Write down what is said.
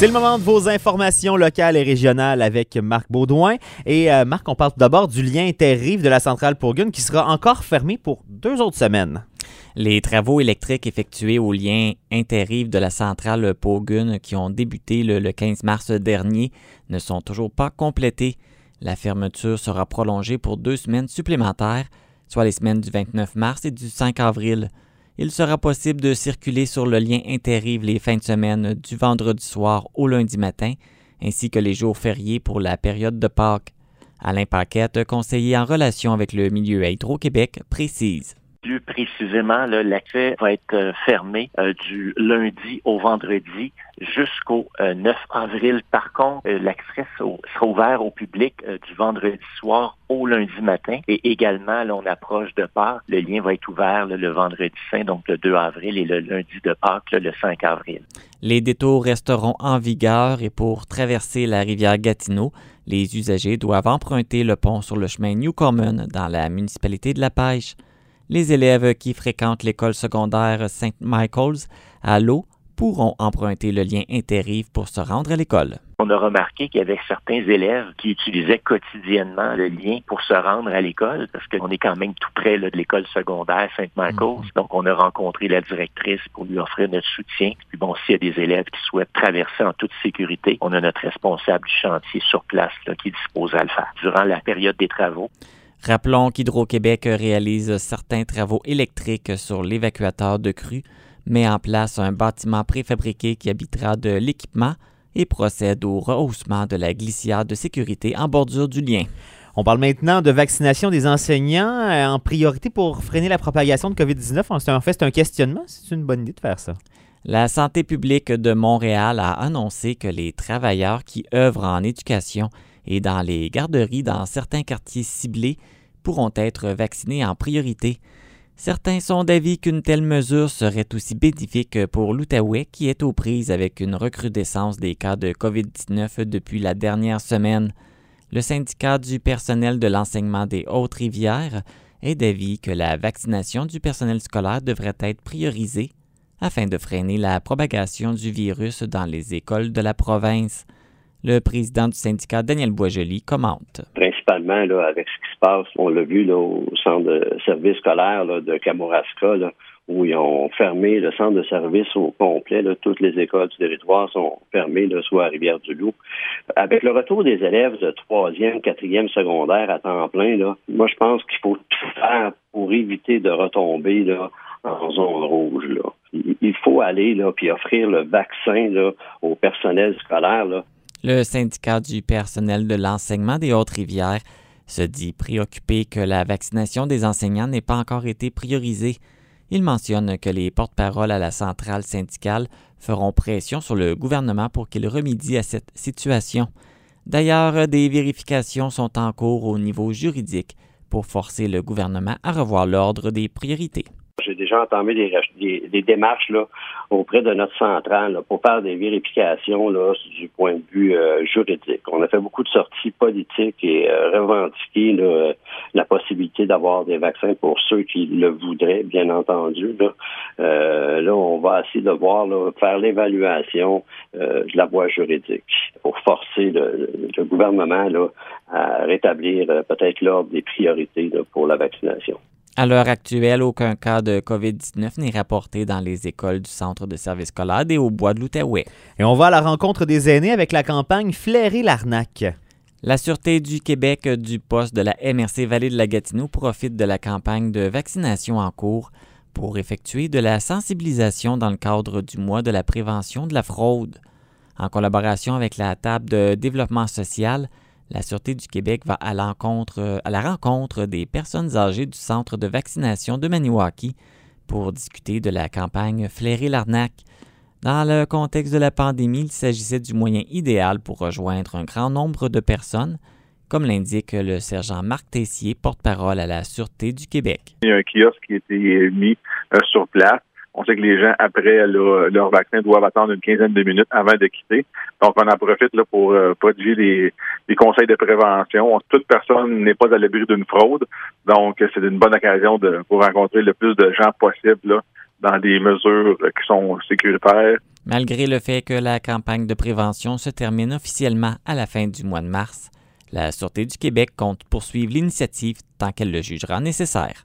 C'est le moment de vos informations locales et régionales avec Marc Baudouin. Et Marc, on parle d'abord du lien interrive de la centrale Pourgun qui sera encore fermé pour 2 autres semaines. Les travaux électriques effectués au lien interrive de la centrale Pourgun qui ont débuté le 15 mars dernier ne sont toujours pas complétés. La fermeture sera prolongée pour 2 semaines supplémentaires, soit les semaines du 29 mars et du 5 avril. Il sera possible de circuler sur le lien interrive les fins de semaine du vendredi soir au lundi matin, ainsi que les jours fériés pour la période de Pâques. Alain Paquette, conseiller en relation avec le milieu à Hydro-Québec, précise. Plus précisément, là, l'accès va être fermé du lundi au vendredi jusqu'au 9 avril. Par contre, l'accès sera ouvert au public du vendredi soir au lundi matin. Et également, là, on approche de Pâques. Le lien va être ouvert là, le vendredi saint, donc le 2 avril, et le lundi de Pâques, là, le 5 avril. Les détours resteront en vigueur et pour traverser la rivière Gatineau, les usagers doivent emprunter le pont sur le chemin Newcomen dans la municipalité de La Pêche. Les élèves qui fréquentent l'école secondaire St. Michael's à l'eau pourront emprunter le lien interrive pour se rendre à l'école. On a remarqué qu'il y avait certains élèves qui utilisaient quotidiennement le lien pour se rendre à l'école, parce qu'on est quand même tout près là, de l'école secondaire St. Michael's. Donc, on a rencontré la directrice pour lui offrir notre soutien. Puis bon, s'il y a des élèves qui souhaitent traverser en toute sécurité, on a notre responsable du chantier sur place là, qui est disposé à le faire. Durant la période des travaux, rappelons qu'Hydro-Québec réalise certains travaux électriques sur l'évacuateur de crue, met en place un bâtiment préfabriqué qui habitera de l'équipement et procède au rehaussement de la glissière de sécurité en bordure du lien. On parle maintenant de vaccination des enseignants en priorité pour freiner la propagation de COVID-19. En fait, c'est un questionnement. C'est une bonne idée de faire ça. La santé publique de Montréal a annoncé que les travailleurs qui œuvrent en éducation et dans les garderies dans certains quartiers ciblés pourront être vaccinés en priorité. Certains sont d'avis qu'une telle mesure serait aussi bénéfique pour l'Outaouais qui est aux prises avec une recrudescence des cas de COVID-19 depuis la dernière semaine. Le syndicat du personnel de l'enseignement des Hautes-Rivières est d'avis que la vaccination du personnel scolaire devrait être priorisée afin de freiner la propagation du virus dans les écoles de la province. Le président du syndicat, Daniel Boisjoli, commente. Principalement, là, avec ce qui se passe, on l'a vu là, au centre de service scolaire là, de Kamouraska, là, où ils ont fermé le centre de service au complet. Là, toutes les écoles du territoire sont fermées, là, soit à Rivière-du-Loup. Avec le retour des élèves de 3e, 4e secondaire à temps plein, là, moi, je pense qu'il faut tout faire pour éviter de retomber là, en zone rouge. Là. Il faut aller là, puis offrir le vaccin là, au personnel scolaire, là. Le syndicat du personnel de l'enseignement des Hautes-Rivières se dit préoccupé que la vaccination des enseignants n'ait pas encore été priorisée. Il mentionne que les porte-paroles à la centrale syndicale feront pression sur le gouvernement pour qu'il remédie à cette situation. D'ailleurs, des vérifications sont en cours au niveau juridique pour forcer le gouvernement à revoir l'ordre des priorités. J'ai déjà entamé des démarches là, auprès de notre centrale là, pour faire des vérifications là, du point de vue juridique. On a fait beaucoup de sorties politiques et revendiqué là, la possibilité d'avoir des vaccins pour ceux qui le voudraient, bien entendu. Là, on va essayer de voir, là, faire l'évaluation de la voie juridique pour forcer le gouvernement là, à rétablir peut-être l'ordre des priorités là, pour la vaccination. À l'heure actuelle, aucun cas de COVID-19 n'est rapporté dans les écoles du centre de service scolaire des Hauts-Bois de l'Outaouais. Et on va à la rencontre des aînés avec la campagne Flairer l'arnaque. La Sûreté du Québec du poste de la MRC Vallée de la Gatineau profite de la campagne de vaccination en cours pour effectuer de la sensibilisation dans le cadre du mois de la prévention de la fraude. En collaboration avec la table de développement social, la Sûreté du Québec va à la rencontre des personnes âgées du centre de vaccination de Maniwaki pour discuter de la campagne Flairer l'arnaque. Dans le contexte de la pandémie, il s'agissait du moyen idéal pour rejoindre un grand nombre de personnes, comme l'indique le sergent Marc Tessier, porte-parole à la Sûreté du Québec. Il y a un kiosque qui a été mis sur place. On sait que les gens, après leur vaccin, doivent attendre une quinzaine de minutes avant de quitter. Donc, on en profite là, pour prodiguer des conseils de prévention. Toute personne n'est pas à l'abri d'une fraude. Donc, c'est une bonne occasion pour rencontrer le plus de gens possible là, dans des mesures qui sont sécuritaires. Malgré le fait que la campagne de prévention se termine officiellement à la fin du mois de mars, la Sûreté du Québec compte poursuivre l'initiative tant qu'elle le jugera nécessaire.